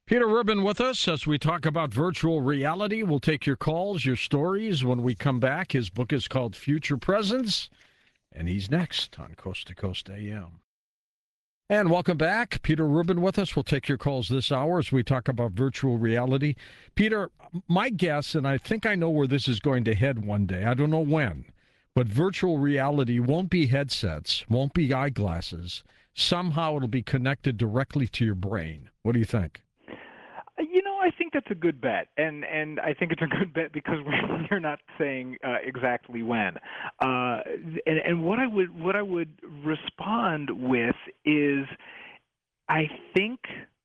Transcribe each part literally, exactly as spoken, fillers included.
Peter Rubin with us as we talk about virtual reality. We'll take your calls, your stories when we come back. His book is called Future Presence, and he's next on Coast to Coast A M. And welcome back. Peter Rubin with us. We'll take your calls this hour as we talk about virtual reality. Peter, my guess, and I think I know where this is going to head one day, I don't know when, but virtual reality won't be headsets, won't be eyeglasses. Somehow it'll be connected directly to your brain. What do you think? You know, I think that's a good bet, and and I think it's a good bet because we're not saying uh, exactly when. Uh, and and what I would what I would respond with is, I think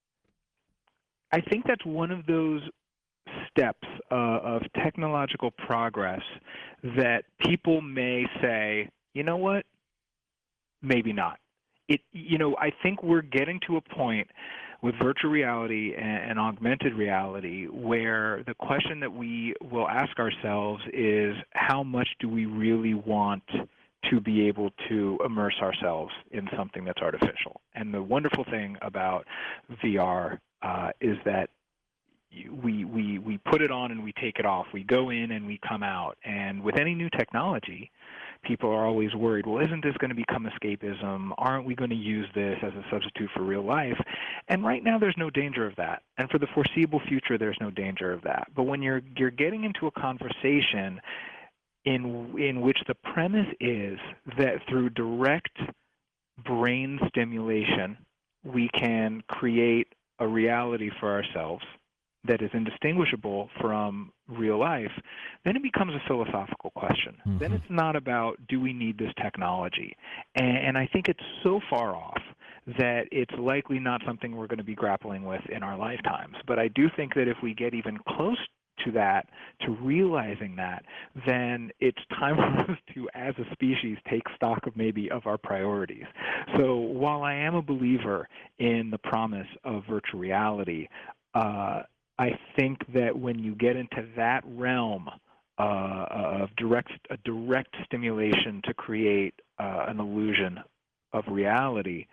I think that's one of those steps uh, of technological progress that people may say, you know what, maybe not. It you know, I think we're getting to a point with virtual reality and, and augmented reality where the question that we will ask ourselves is, how much do we really want to be able to immerse ourselves in something that's artificial? And the wonderful thing about V R uh, is that we, we, we put it on and we take it off. We go in and we come out. And with any new technology, people are always worried, well, isn't this going to become escapism? Aren't we going to use this as a substitute for real life? And right now there's no danger of that. And for the foreseeable future, there's no danger of that. But when you're you're getting into a conversation in in which the premise is that through direct brain stimulation, we can create a reality for ourselves that is indistinguishable from real life, then it becomes a philosophical question. Mm-hmm. Then it's not about, do we need this technology? And, and I think it's so far off that it's likely not something we're going to be grappling with in our lifetimes. But I do think that if we get even close to that, to realizing that, then it's time for us to, as a species, take stock of maybe of our priorities. So while I am a believer in the promise of virtual reality, uh, I think that when you get into that realm uh, of direct a direct stimulation to create uh, an illusion of reality,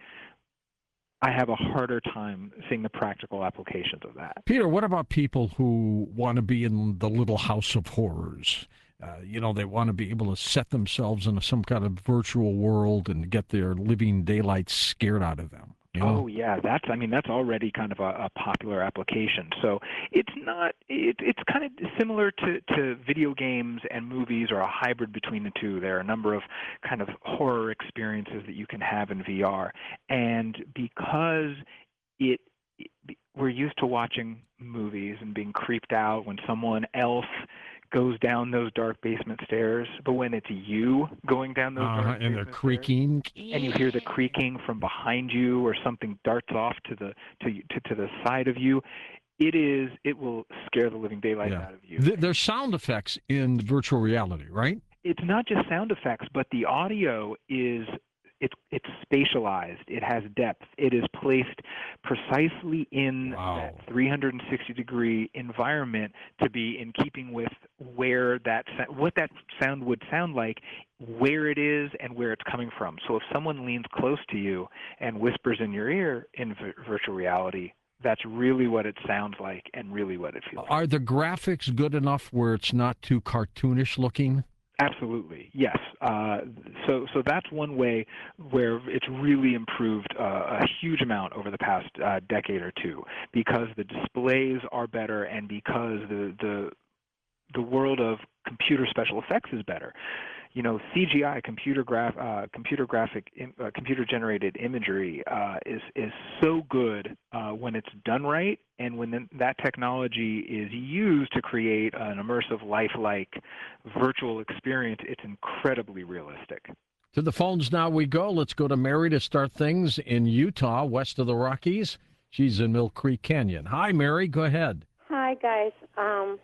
I have a harder time seeing the practical applications of that. Peter, what about people who want to be in the little house of horrors? Uh, you know, they want to be able to set themselves into some kind of virtual world and get their living daylights scared out of them. You know? Oh yeah, that's I mean that's already kind of a, a popular application. So it's not it, it's kind of similar to, to video games and movies, or a hybrid between the two. There are a number of kind of horror experiences that you can have in V R, and because it, it we're used to watching movies and being creeped out when someone else goes down those dark basement stairs, but when it's you going down those uh, dark and they're creaking, stairs, and you hear the creaking from behind you, or something darts off to the to to, to the side of you, it is it will scare the living daylights yeah. out of you. There's sound effects in virtual reality, right? It's not just sound effects, but the audio is it's it's spatialized. It has depth. It is placed precisely in wow. that three hundred sixty degree environment to be in keeping with where that what that sound would sound like, where it is, and where it's coming from. So if someone leans close to you and whispers in your ear in v- virtual reality, that's really what it sounds like and really what it feels like. Are the graphics good enough where it's not too cartoonish looking? Absolutely, yes. Uh, so, so that's one way where it's really improved uh, a huge amount over the past uh, decade or two, because the displays are better and because the the the world of computer special effects is better. You know, C G I, computer graph, uh, computer graphic, uh, computer generated imagery uh, is is so good uh, when it's done right, and when that technology is used to create an immersive, lifelike, virtual experience, it's incredibly realistic. To the phones now we go. Let's go to Mary to start things in Utah, west of the Rockies. She's in Mill Creek Canyon. Hi, Mary. Go ahead. Hi, guys. Um,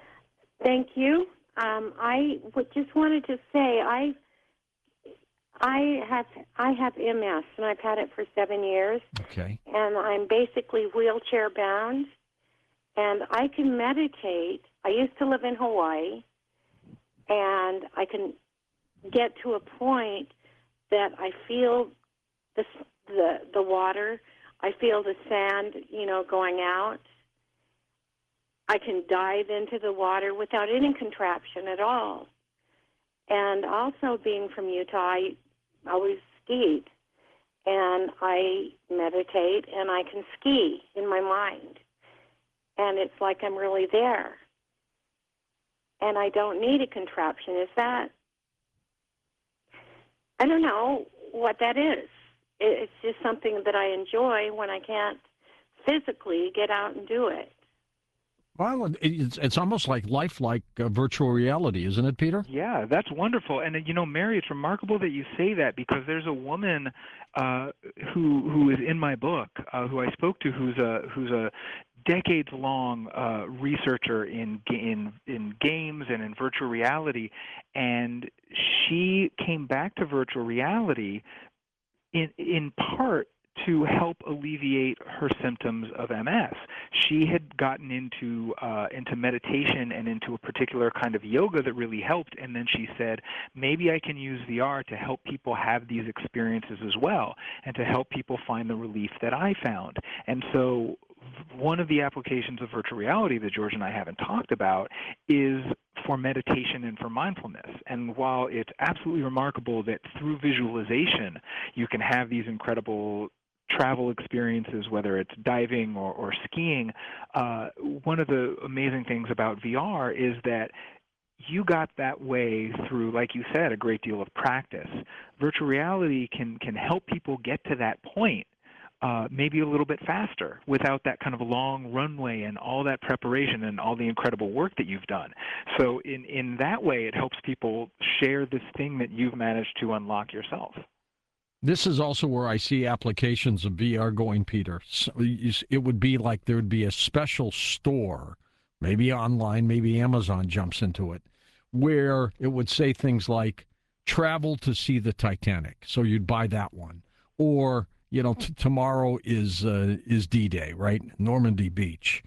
thank you. Um, I w- just wanted to say I I have I have M S, and I've had it for seven years. Okay. And I'm basically wheelchair bound, and I can meditate. I used to live in Hawaii, and I can get to a point that I feel the the the water. I feel the sand, you know, going out. I can dive into the water without any contraption at all. And also being from Utah, I always skied. And I meditate and I can ski in my mind. And it's like I'm really there. And I don't need a contraption. Is that, I don't know what that is. It's just something that I enjoy when I can't physically get out and do it. Well, it's, it's almost like lifelike uh, virtual reality, isn't it, Peter? Yeah, that's wonderful. And, uh, you know, Mary, it's remarkable that you say that because there's a woman uh, who who is in my book, uh, who I spoke to, who's a who's a decades-long uh, researcher in in in games and in virtual reality, and she came back to virtual reality in in part to help alleviate her symptoms of M S. She had gotten into uh, into meditation and into a particular kind of yoga that really helped, and then she said, maybe I can use V R to help people have these experiences as well, and to help people find the relief that I found. And so one of the applications of virtual reality that George and I haven't talked about is for meditation and for mindfulness. And while it's absolutely remarkable that through visualization you can have these incredible travel experiences, whether it's diving or, or skiing, uh, one of the amazing things about V R is that you got that way through, like you said, a great deal of practice. Virtual reality can, can help people get to that point uh, maybe a little bit faster without that kind of long runway and all that preparation and all the incredible work that you've done. So in, in that way, it helps people share this thing that you've managed to unlock yourself. This is also where I see applications of V R going, Peter. So it would be like there would be a special store, maybe online, maybe Amazon jumps into it, where it would say things like, travel to see the Titanic. So you'd buy that one. Or, you know, t- tomorrow is uh, is D-Day, right? Normandy Beach.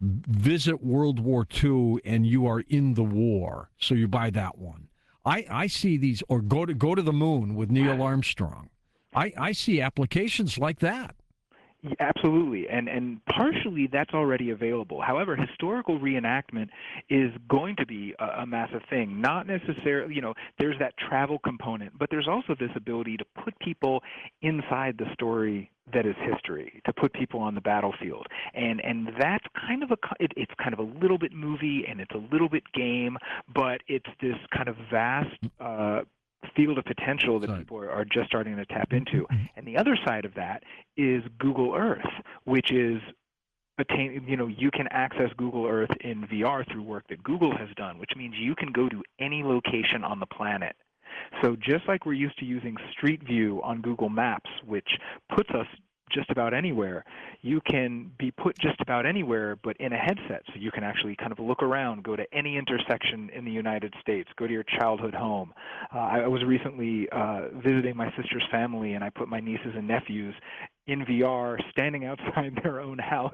Visit World War Two and you are in the war. So you buy that one. I, I see these, or go to go to the moon with Neil Armstrong. I, I see applications like that. Yeah, absolutely, and and partially that's already available. However, historical reenactment is going to be a, a massive thing. Not necessarily, you know, there's that travel component, but there's also this ability to put people inside the story that is history, to put people on the battlefield, and and that's kind of a it, it's kind of a little bit movie and it's a little bit game, but it's this kind of vast Uh, field of potential that people are, are just starting to tap into. And the other side of that is Google Earth, which is attain, you know, you can access Google Earth in V R through work that Google has done, which means you can go to any location on the planet. So just like we're used to using Street View on Google Maps, which puts us just about anywhere, you can be put just about anywhere, but in a headset. So you can actually kind of look around, go to any intersection in the United States, go to your childhood home. Uh, I was recently uh, visiting my sister's family, and I put my nieces and nephews in V R standing outside their own house.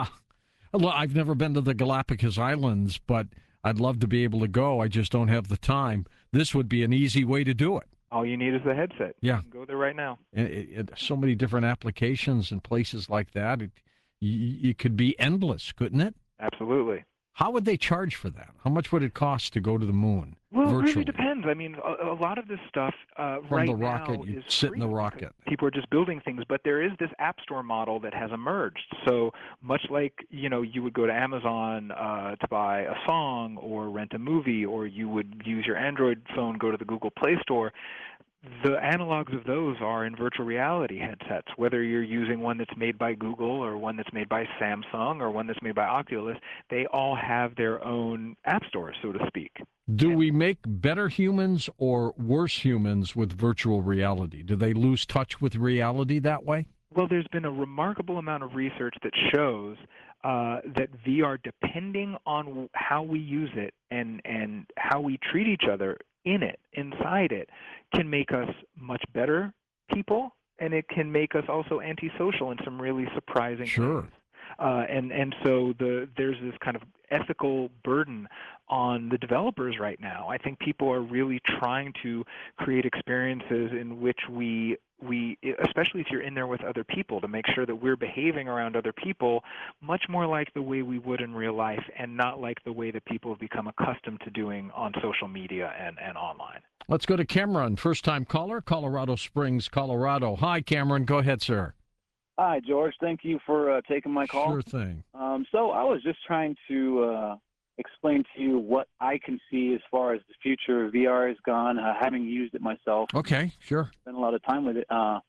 Well, I've never been to the Galapagos Islands, but I'd love to be able to go. I just don't have the time. This would be an easy way to do it. All you need is the headset. Yeah. You can go there right now. It, it, so many different applications and places like that. It, you, it could be endless, couldn't it? Absolutely. How would they charge for that? How much would it cost to go to the moon? Well, virtually? It really depends. I mean, a, a lot of this stuff uh, From right the rocket, now you is sit free. in the rocket. People are just building things, but there is this app store model that has emerged. So much like, you know, you would go to Amazon uh, to buy a song or rent a movie, or you would use your Android phone, go to the Google Play Store. The analogs of those are in virtual reality headsets, whether you're using one that's made by Google or one that's made by Samsung or one that's made by Oculus. They all have their own app stores, so to speak. Do we make better humans or worse humans with virtual reality? Do they lose touch with reality that way? Well, there's been a remarkable amount of research that shows uh, that V R, depending on how we use it and, and how we treat each other in it, inside it, can make us much better people, and it can make us also antisocial in some really surprising Sure. ways. Uh, and, and so the, there's this kind of ethical burden on the developers right now. I think people are really trying to create experiences in which we we especially if you're in there with other people, to make sure that we're behaving around other people much more like the way we would in real life and not like the way that people have become accustomed to doing on social media and, and online. Let's go to Cameron, first-time caller, Colorado Springs, Colorado. Hi, Cameron. Go ahead, sir. Hi, George. Thank you for uh, taking my call. Sure thing. Um, so I was just trying to uh, explain to you what I can see as far as the future of V R is gone, uh, having used it myself. Okay, sure. Spent a lot of time with it. Uh,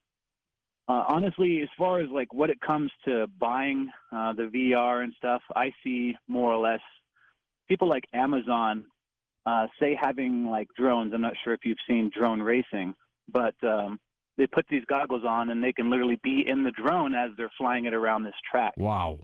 uh, honestly, as far as like what it comes to buying uh, the V R and stuff, I see more or less people like Amazon, uh, say having like drones. I'm not sure if you've seen drone racing, but um, they put these goggles on and they can literally be in the drone as they're flying it around this track. Wow.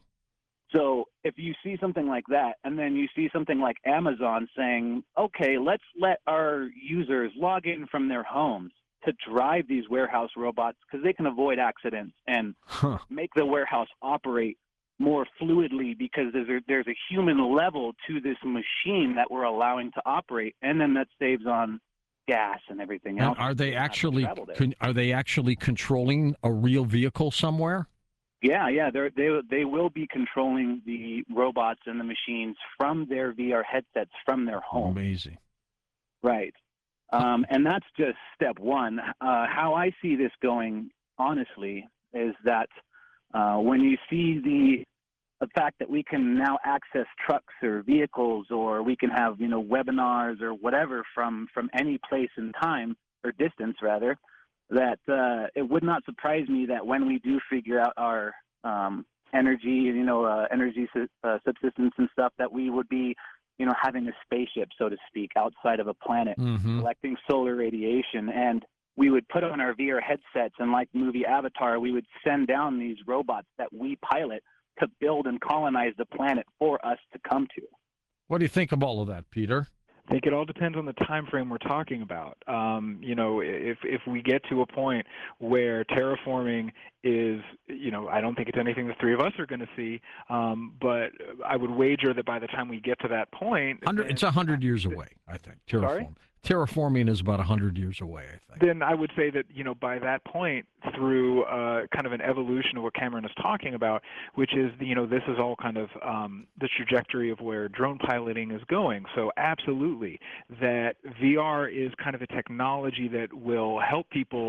So if you see something like that, and then you see something like Amazon saying, okay, let's let our users log in from their homes to drive these warehouse robots because they can avoid accidents and Huh. make the warehouse operate more fluidly because there's a, there's a human level to this machine that we're allowing to operate, and then that saves on gas and everything And else. are they They don't have to actually travel there. con- are they actually controlling a real vehicle somewhere? Yeah, yeah, they're, they they will be controlling the robots and the machines from their V R headsets from their home. Amazing. Right. Um, and that's just step one. Uh, how I see this going, honestly, is that uh, when you see the the fact that we can now access trucks or vehicles, or we can have, you know, webinars or whatever from, from any place in time or distance, rather, that uh, it would not surprise me that when we do figure out our um, energy, you know, uh, energy su- uh, subsistence and stuff, that we would be, you know, having a spaceship, so to speak, outside of a planet, Mm-hmm. collecting solar radiation, and we would put on our V R headsets, and like the movie Avatar, we would send down these robots that we pilot to build and colonize the planet for us to come to. What do you think of all of that, Peter? I think it all depends on the time frame we're talking about. Um, you know, if if we get to a point where terraforming is, you know, I don't think it's anything the three of us are going to see, um, but I would wager that by the time we get to that point, Hundred, it's a hundred years away, I think. Terraform. Sorry? Terraforming is about a hundred years away, I think. then I would say that, you know, by that point, through uh, kind of an evolution of what Cameron is talking about, which is, you know, this is all kind of um, the trajectory of where drone piloting is going. So absolutely, that V R is kind of a technology that will help people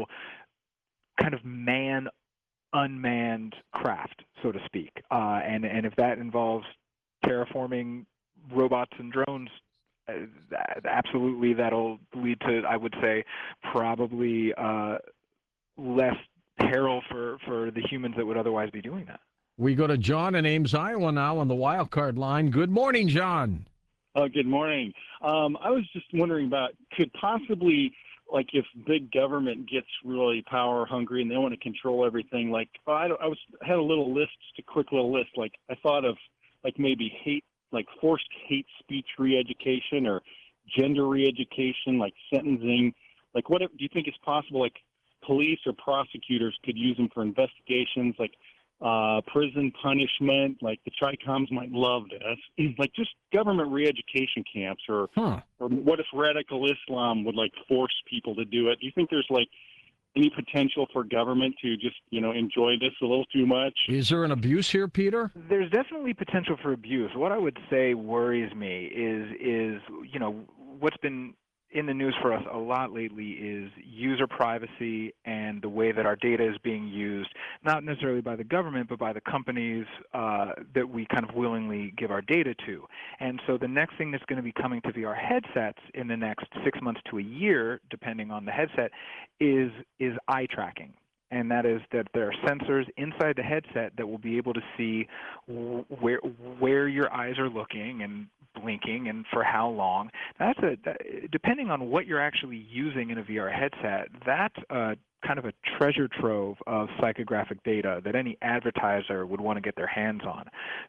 kind of man unmanned craft, so to speak. Uh, and, and if that involves terraforming robots and drones, Uh, absolutely, that'll lead to, I would say, probably uh, less peril for, for the humans that would otherwise be doing that. We go to John in Ames, Iowa now on the wild card line. Good morning, John. Oh, good morning. Um, I was just wondering about, could possibly, like, if big government gets really power hungry and they want to control everything, like, I, I was had a little list, just a quick little list. Like, I thought of, like, maybe hate, like forced hate speech re-education or gender re-education, like sentencing. Like, what do you think is possible? Like, police or prosecutors could use them for investigations, like uh, prison punishment. Like, the Tricoms might love this. Like, just government re-education camps, or, Huh. or what if radical Islam would like force people to do it? Do you think there's like any potential for government to just, you know, enjoy this a little too much? Is there an abuse here, Peter? There's definitely potential for abuse. What I would say worries me is, is you know, what's been in the news for us a lot lately is user privacy and the way that our data is being used, not necessarily by the government, but by the companies uh, that we kind of willingly give our data to. And so the next thing that's going to be coming to V R headsets in the next six months to a year, depending on the headset, is is eye tracking. And that is that there are sensors inside the headset that will be able to see where where your eyes are looking and blinking and for how long. That's a that, depending on what you're actually using in a V R headset. That's a kind of a treasure trove of psychographic data that any advertiser would want to get their hands on.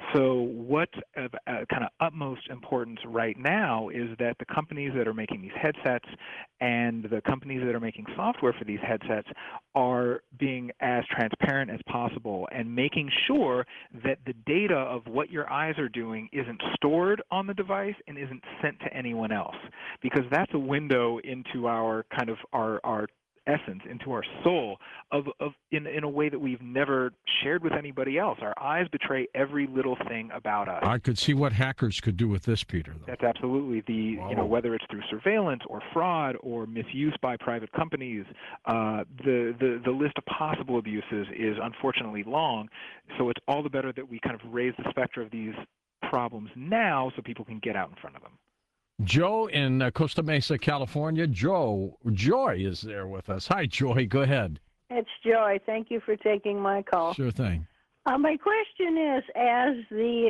So what's of uh, kind of utmost importance right now is that the companies that are making these headsets and the companies that are making software for these headsets are being as transparent as possible and making sure that the data of what your eyes are doing isn't stored on the device and isn't sent to anyone else, because that's a window into our kind of our, our essence, into our soul, of, of in, in a way that we've never shared with anybody else. Our eyes betray every little thing about us. I could see what hackers could do with this, Peter, though. That's absolutely the, Whoa. you know, whether it's through surveillance or fraud or misuse by private companies, uh, the, the, the list of possible abuses is unfortunately long. So it's all the better that we kind of raise the specter of these problems now so people can get out in front of them. Joe in uh, Costa Mesa, California. Joe, Joy is there with us. Hi, Joy. Go ahead. It's Joy. Thank you for taking my call. Sure thing. Uh, my question is, as the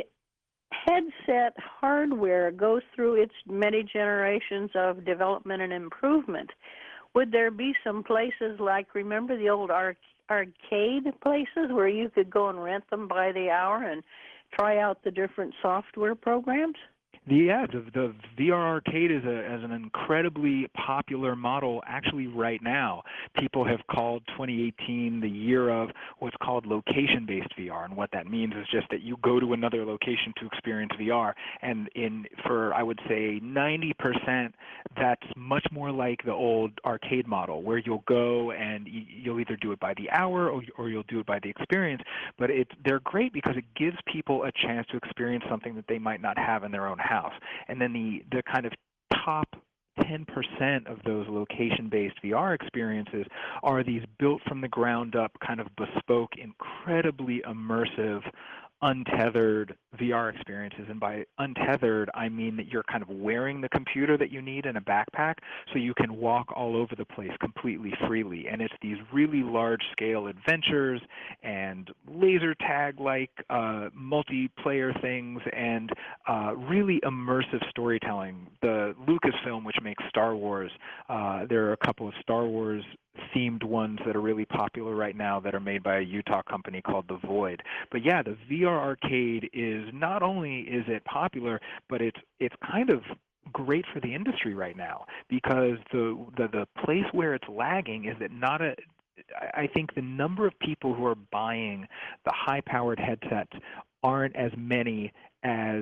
headset hardware goes through its many generations of development and improvement, would there be some places like, remember the old arc arcade places where you could go and rent them by the hour and try out the different software programs? Yeah, the, the V R Arcade is, a, is an incredibly popular model actually right now. People have called twenty eighteen the year of what's called location-based V R, and what that means is just that you go to another location to experience V R. And in for, I would say, ninety percent, that's much more like the old arcade model, where you'll go and you'll either do it by the hour or, or you'll do it by the experience. But it's, they're great because it gives people a chance to experience something that they might not have in their own house. And then the, the kind of top ten percent of those location-based V R experiences are these built from the ground up, kind of bespoke, incredibly immersive, untethered V R experiences. And by untethered, I mean that you're kind of wearing the computer that you need in a backpack so you can walk all over the place completely freely. And it's these really large-scale adventures and laser tag-like uh, multiplayer things and uh, really immersive storytelling. The Lucasfilm, which makes Star Wars, uh, there are a couple of Star Wars themed ones that are really popular right now that are made by a Utah company called The Void. But yeah, the V R Arcade is, not only is it popular, but it's it's kind of great for the industry right now, because the the, the place where it's lagging is that not a I think the number of people who are buying the high-powered headsets aren't as many as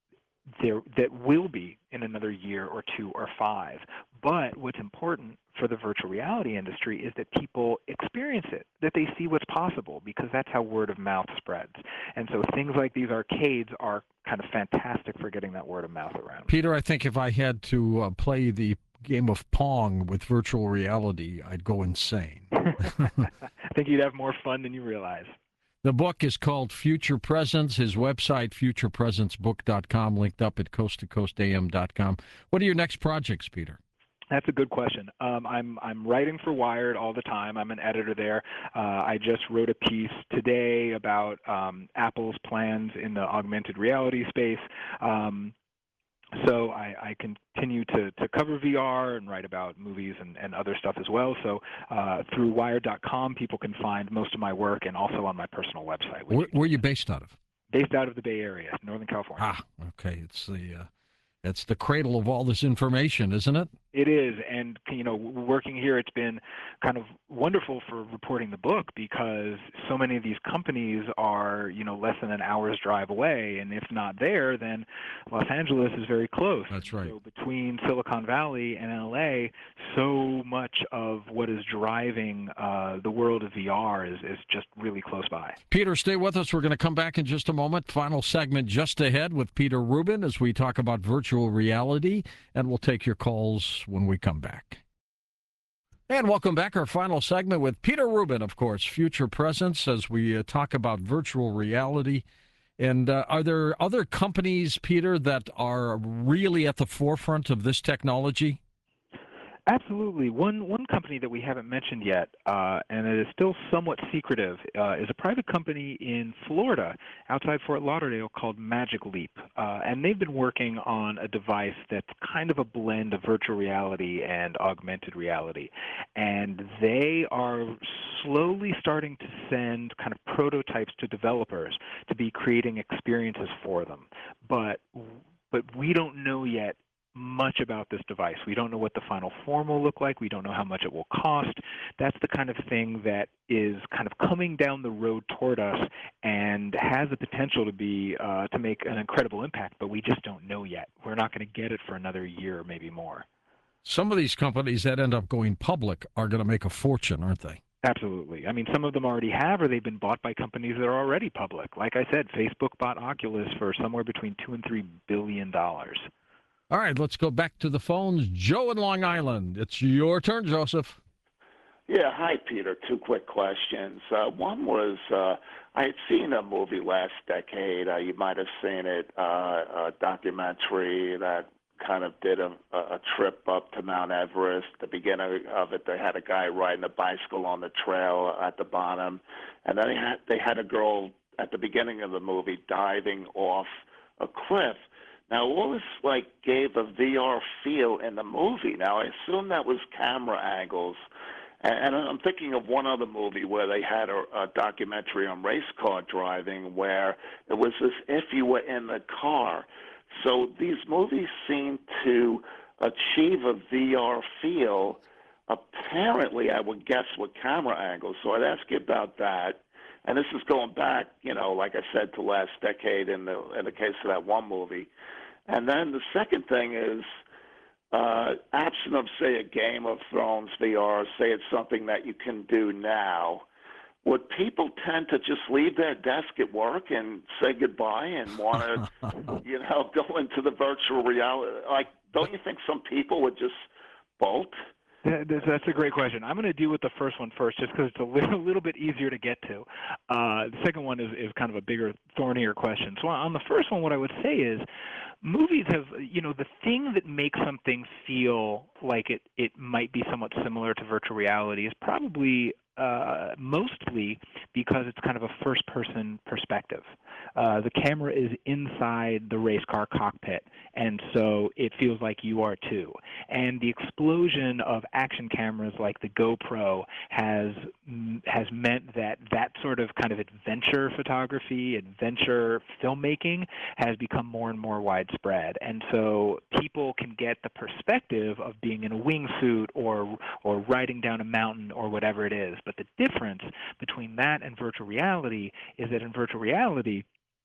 there that will be in another year or two or five. But what's important for the virtual reality industry is that people experience it, that they see what's possible, because that's how word of mouth spreads. And so things like these arcades are kind of fantastic for getting that word of mouth around. Peter, I think if I had to uh, play the game of Pong with virtual reality, I'd go insane. I think you'd have more fun than you realize. The book is called Future Presence. His website, future presence book dot com, linked up at coast to coast a m dot com. What are your next projects, Peter? That's a good question. Um, I'm I'm writing for Wired all the time. I'm an editor there. Uh, I just wrote a piece today about um, Apple's plans in the augmented reality space. Um, So I, I continue to, to cover V R and write about movies and, and other stuff as well. So uh, through wired dot com, people can find most of my work, and also on my personal website. Where, where are you based out of? Based out of the Bay Area, Northern California. Ah, okay. It's the uh, it's the cradle of all this information, isn't it? It is, and you know, working here, it's been kind of wonderful for reporting the book, because so many of these companies are, you know, less than an hour's drive away, and if not there, then Los Angeles is very close. That's right. So between Silicon Valley and L A, so much of what is driving uh, the world of V R is, is just really close by. Peter, stay with us. We're going to come back in just a moment. Final segment just ahead with Peter Rubin as we talk about virtual reality, and we'll take your calls when we come back. And welcome back. Our final segment with Peter Rubin, of course, Future Presence, as we uh, talk about virtual reality. And uh, are there other companies, Peter, that are really at the forefront of this technology? Absolutely. One one company that we haven't mentioned yet, uh, and it is still somewhat secretive, uh, is a private company in Florida, outside Fort Lauderdale, called Magic Leap, uh, and they've been working on a device that's kind of a blend of virtual reality and augmented reality, and they are slowly starting to send kind of prototypes to developers to be creating experiences for them, but but we don't know yet much about this device. We don't know what the final form will look like. We don't know how much it will cost. That's the kind of thing that is kind of coming down the road toward us and has the potential to be uh, to make an incredible impact, but we just don't know yet. We're not going to get it for another year, maybe more. Some of these companies that end up going public are going to make a fortune, aren't they? Absolutely. I mean, some of them already have, or they've been bought by companies that are already public. Like I said, Facebook bought Oculus for somewhere between two and three billion dollars. All right, let's go back to the phones. Joe in Long Island. It's your turn, Joseph. Yeah, hi, Peter. Two quick questions. Uh, one was uh, I had seen a movie last decade. Uh, you might have seen it, uh, a documentary that kind of did a, a trip up to Mount Everest. The beginning of it, they had a guy riding a bicycle on the trail at the bottom, and then they had, they had a girl at the beginning of the movie diving off a cliff. Now, all this like gave a V R feel in the movie. Now, I assume that was camera angles. And, and I'm thinking of one other movie where they had a, a documentary on race car driving where it was as if you were in the car. So these movies seem to achieve a V R feel, apparently, I would guess, with camera angles. So I'd ask you about that. And this is going back, you know, like I said, to last decade in the in the case of that one movie. And then the second thing is, uh, absent of, say, a Game of Thrones V R, say it's something that you can do now, would people tend to just leave their desk at work and say goodbye and want to, you know, go into the virtual reality? Like, don't you think some people would just bolt? That's a great question. I'm going to deal with the first one first just because it's a little, little bit easier to get to. Uh, the second one is, is kind of a bigger, thornier question. So on the first one, what I would say is movies have, you know, the thing that makes something feel like it, it might be somewhat similar to virtual reality is probably uh, mostly because it's kind of a first-person perspective. Uh, the camera is inside the race car cockpit, and so it feels like you are too. And the explosion of action cameras like the GoPro has has meant that that sort of kind of adventure photography, adventure filmmaking has become more and more widespread. And so people can get the perspective of being in a wingsuit or or riding down a mountain or whatever it is. But the difference between that and virtual reality is that in virtual reality,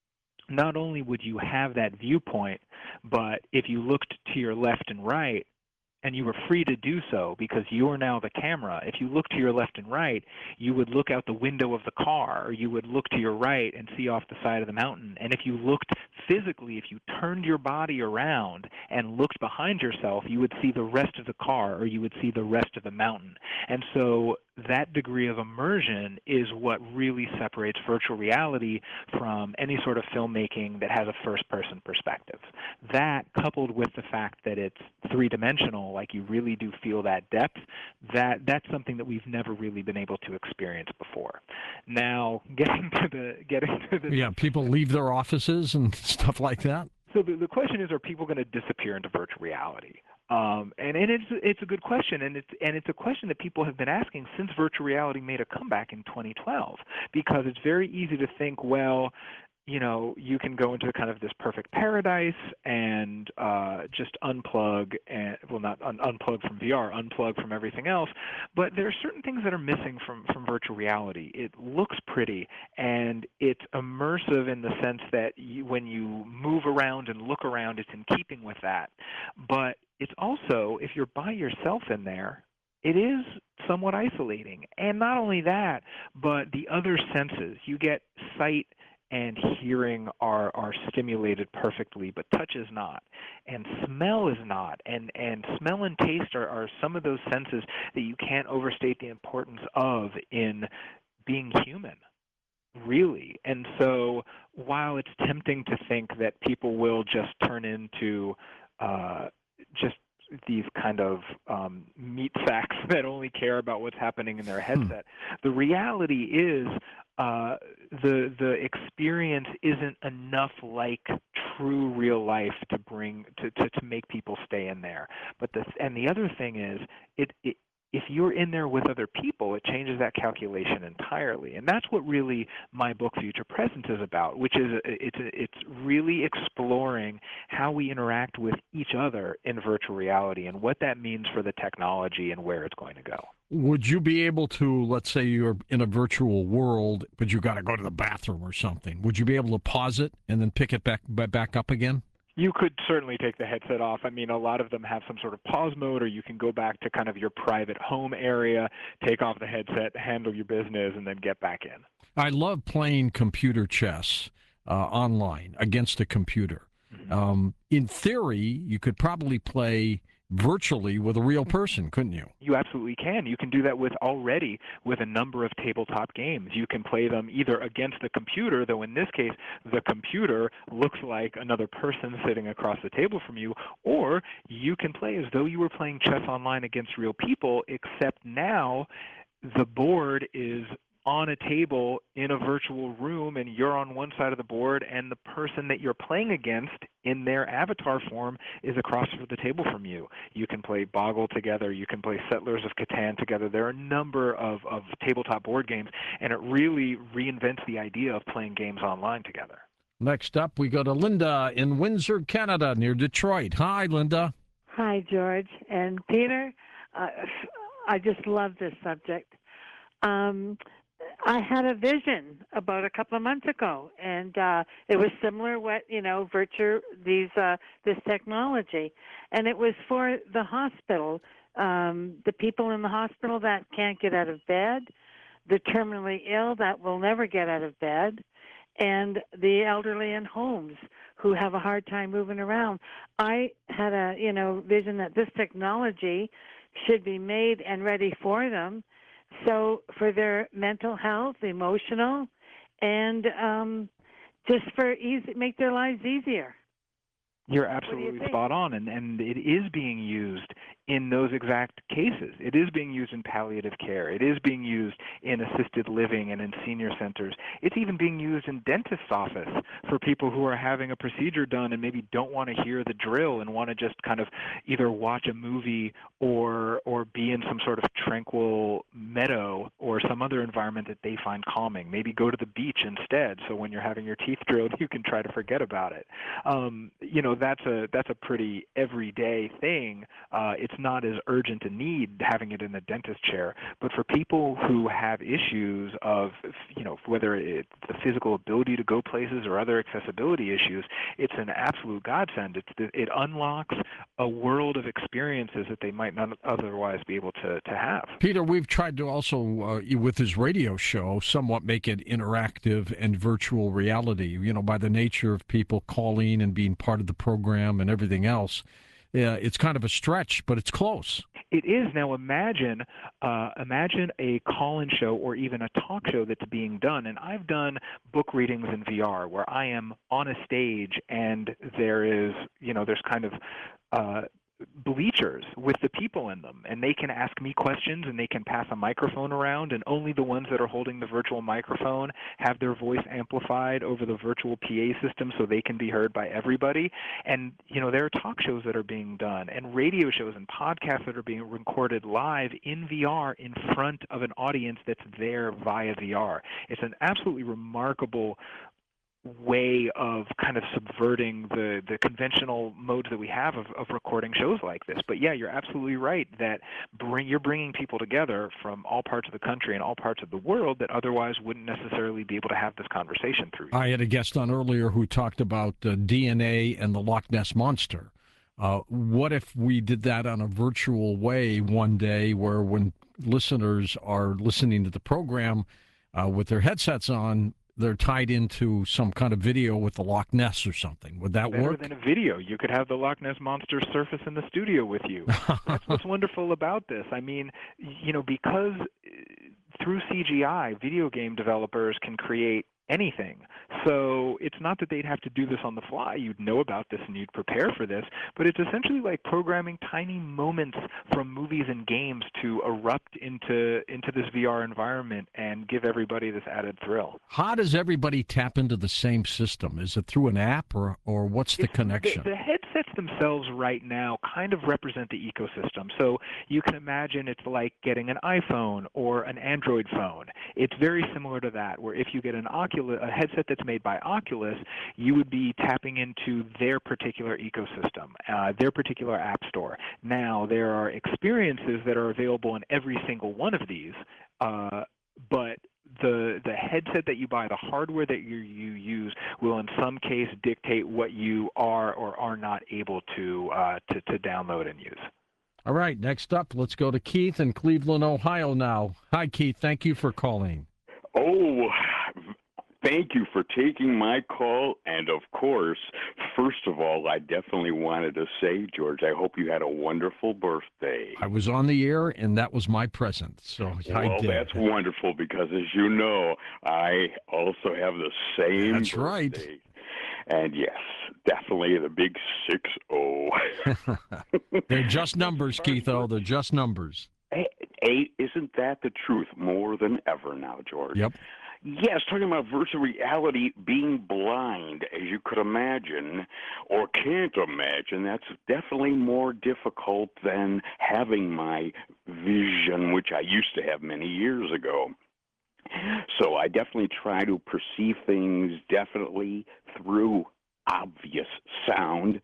not only would you have that viewpoint, but if you looked to your left and right, and you were free to do so because you are now the camera. If you look to your left and right, you would look out the window of the car, or you would look to your right and see off the side of the mountain. And if you looked physically, if you turned your body around and looked behind yourself, you would see the rest of the car, or you would see the rest of the mountain. And so that degree of immersion is what really separates virtual reality from any sort of filmmaking that has a first-person perspective. That, coupled with the fact that it's three-dimensional, like you really do feel that depth, that that's something that we've never really been able to experience before. Now, getting to the getting to the yeah, people leave their offices and stuff like that. So the, the question is, are people going to disappear into virtual reality? Um, and, and it's it's a good question, and it's and it's a question that people have been asking since virtual reality made a comeback in twenty twelve, because it's very easy to think, well, you know, you can go into kind of this perfect paradise and uh, just unplug and well, not un- unplug from V R, unplug from everything else. But there are certain things that are missing from from virtual reality. It looks pretty and it's immersive in the sense that you, when you move around and look around, it's in keeping with that. But it's also, if you're by yourself in there, it is somewhat isolating. And not only that, but the other senses. You get sight and hearing are, are stimulated perfectly, but touch is not, and smell is not, and, and smell and taste are, are some of those senses that you can't overstate the importance of in being human, really. And so while it's tempting to think that people will just turn into uh, just these kind of um, meat sacks that only care about what's happening in their headset. Hmm. The reality is uh, the the experience isn't enough like true real life to bring to, to, to make people stay in there. But the and the other thing is it, it if you're in there with other people, it changes that calculation entirely. And that's what really my book Future Presence is about, which is it's it's really exploring how we interact with each other in virtual reality and what that means for the technology and where it's going to go. Would you be able to, let's say you're in a virtual world, but you got to go to the bathroom or something, would you be able to pause it and then pick it back back up again? You could certainly take the headset off. I mean, a lot of them have some sort of pause mode, or you can go back to kind of your private home area, take off the headset, handle your business, and then get back in. I love playing computer chess uh, online against a computer. Mm-hmm. Um, in theory, you could probably play virtually with a real person, couldn't you? You absolutely can. You can do that with already with a number of tabletop games. You can play them either against the computer, though in this case the computer looks like another person sitting across the table from you, or you can play as though you were playing chess online against real people, except now the board is on a table in a virtual room, and you're on one side of the board, and the person that you're playing against in their avatar form is across the table from you. You can play Boggle together. You can play Settlers of Catan together. There are a number of, of tabletop board games, and it really reinvents the idea of playing games online together. Next up, we go to Linda in Windsor, Canada, near Detroit. Hi, Linda. Hi, George. And Peter, uh, I just love this subject. Um, I had a vision about a couple of months ago, and uh, it was similar what you know, virtual these uh, this technology, and it was for the hospital, um, the people in the hospital that can't get out of bed, the terminally ill that will never get out of bed, and the elderly in homes who have a hard time moving around. I had a you know vision that this technology should be made and ready for them. So for their mental health, emotional, and um, just for easy, make their lives easier. You're absolutely you spot on, and, and it is being used in those exact cases. It is being used in palliative care. It is being used in assisted living and in senior centers. It's even being used in dentist's office for people who are having a procedure done and maybe don't want to hear the drill and want to just kind of either watch a movie or or be in some sort of tranquil meadow or some other environment that they find calming. Maybe go to the beach instead, so when you're having your teeth drilled, you can try to forget about it. Um, you know, that's a that's a pretty everyday thing. Uh, it's not as urgent a need having it in the dentist chair, but for people who have issues of, you know, whether it's the physical ability to go places or other accessibility issues, it's an absolute godsend. It's, it unlocks a world of experiences that they might not otherwise be able to, to have. Peter, we've tried to also, uh, with his radio show, somewhat make it interactive and virtual reality, you know, by the nature of people calling and being part of the program and everything else. Yeah, it's kind of a stretch, but it's close. It is. Now imagine uh, imagine a call-in show or even a talk show that's being done. And I've done book readings in V R where I am on a stage and there is, you know, there's kind of uh, bleachers with the people in them, and they can ask me questions and they can pass a microphone around, and only the ones that are holding the virtual microphone have their voice amplified over the virtual P A system so they can be heard by everybody. And you know, there are talk shows that are being done and radio shows and podcasts that are being recorded live in V R in front of an audience that's there via V R. It's an absolutely remarkable way of kind of subverting the, the conventional modes that we have of, of recording shows like this. But yeah, you're absolutely right that bring, you're bringing people together from all parts of the country and all parts of the world that otherwise wouldn't necessarily be able to have this conversation through. I had a guest on earlier who talked about uh, D N A and the Loch Ness Monster. Uh, what if we did that on a virtual way one day where when listeners are listening to the program uh, with their headsets on, they're tied into some kind of video with the Loch Ness or something. Would that Better work? Better than a video. You could have the Loch Ness Monster surface in the studio with you. That's what's wonderful about this. I mean, you know, because through C G I, video game developers can create anything. So it's not that they'd have to do this on the fly. You'd know about this and you'd prepare for this, but it's essentially like programming tiny moments from movies and games to erupt into into this V R environment and give everybody this added thrill. How does everybody tap into the same system? Is it through an app, or, or what's the It's- connection? The, the headsets themselves right now kind of represent the ecosystem. So you can imagine it's like getting an iPhone or an Android phone. It's very similar to that, where if you get an Oculus, a headset that's made by Oculus, you would be tapping into their particular ecosystem, uh, their particular app store. Now, there are experiences that are available in every single one of these, uh, but the the headset that you buy, the hardware that you you use, will in some case dictate what you are or are not able to uh, to, to download and use. All right, next up, let's go to Keith in Cleveland, Ohio now. Hi, Keith. Thank you for calling. Oh, thank you for taking my call. And of course, first of all, I definitely wanted to say, George, I hope you had a wonderful birthday. I was on the air, and that was my present. So I Well, did. that's wonderful because, as you know, I also have the same That's right. birthday. And yes, definitely the big six oh. They're just numbers, Keith. Oh, they're just numbers. Hey, hey, isn't that the truth more than ever now, George? Yep. Yes, talking about virtual reality, being blind, as you could imagine, or can't imagine, that's definitely more difficult than having my vision, which I used to have many years ago. So I definitely try to perceive things definitely through obvious sound,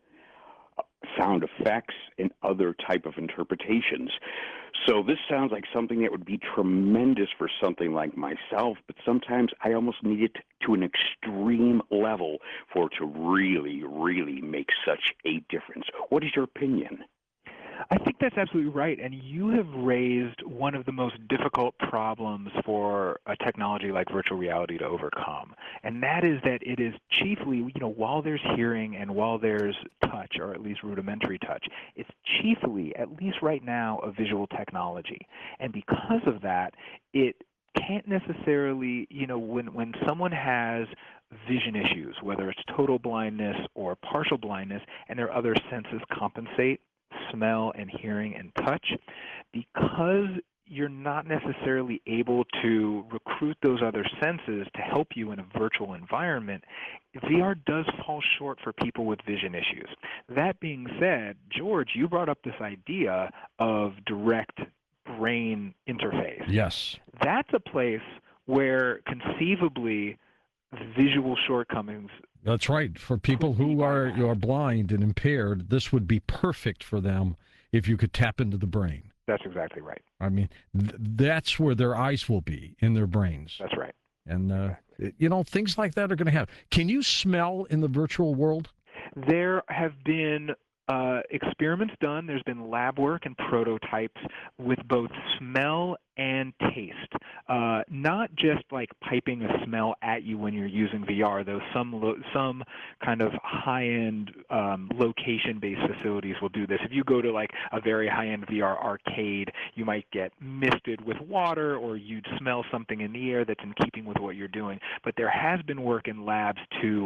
sound effects, and other type of interpretations. So this sounds like something that would be tremendous for something like myself, but sometimes I almost need it to an extreme level for it to really, really make such a difference. What is your opinion? I think that's absolutely right, and you have raised one of the most difficult problems for a technology like virtual reality to overcome, and that is that it is chiefly, you know, while there's hearing and while there's touch, or at least rudimentary touch, it's chiefly, at least right now, a visual technology. And because of that, it can't necessarily, you know, when, when someone has vision issues, whether it's total blindness or partial blindness, and their other senses compensate, smell and hearing and touch, because you're not necessarily able to recruit those other senses to help you in a virtual environment, V R does fall short for people with vision issues. That being said, George, you brought up this idea of direct brain interface. Yes. That's a place where conceivably visual shortcomings. That's right. For people who are, you are blind and impaired, this would be perfect for them if you could tap into the brain. That's exactly right. I mean, th- that's where their eyes will be, in their brains. That's right. And, uh, you know, things like that are going to happen. Can you smell in the virtual world? There have been uh, experiments done. There's been lab work and prototypes with both smell and taste. Uh, not just like piping a smell at you when you're using V R, though some lo- some kind of high-end um, location-based facilities will do this. If you go to like a very high-end V R arcade, you might get misted with water, or you'd smell something in the air that's in keeping with what you're doing. But there has been work in labs to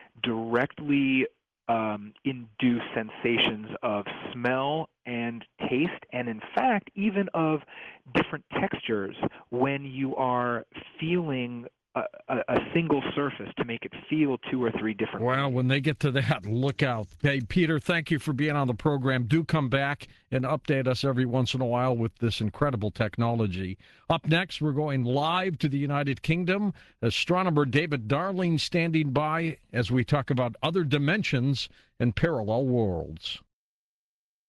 directly Um, induce sensations of smell and taste, and in fact, even of different textures when you are feeling a, a, a single surface to make it feel two or three different Well, ways. when they get to that, look out. Hey, Peter, thank you for being on the program. Do come back and update us every once in a while with this incredible technology. Up next, we're going live to the United Kingdom. Astronomer David Darling standing by as we talk about other dimensions and parallel worlds.